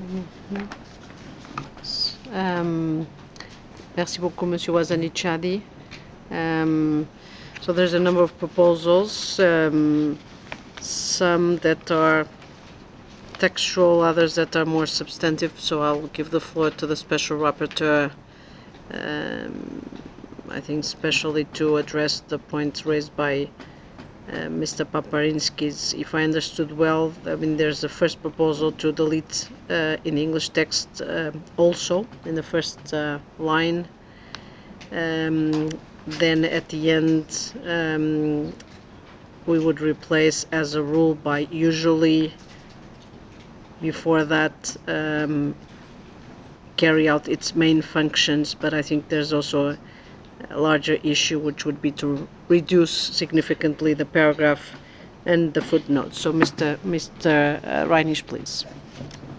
Merci beaucoup, Monsieur Wazanichadi. So there's a number of proposals, some that are textual, others that are more substantive, so I'll give the floor to the Special Rapporteur, I think especially to address the points raised by Mr. Paparinskis. If I understood well, I mean, there's a first proposal to delete in English text also in the first line. Then at the end, we would replace as a rule by usually. Before that, carry out its main functions, but I think there's also a larger issue, which would be to reduce significantly the paragraph and the footnotes. So, Mr. Reinisch, please.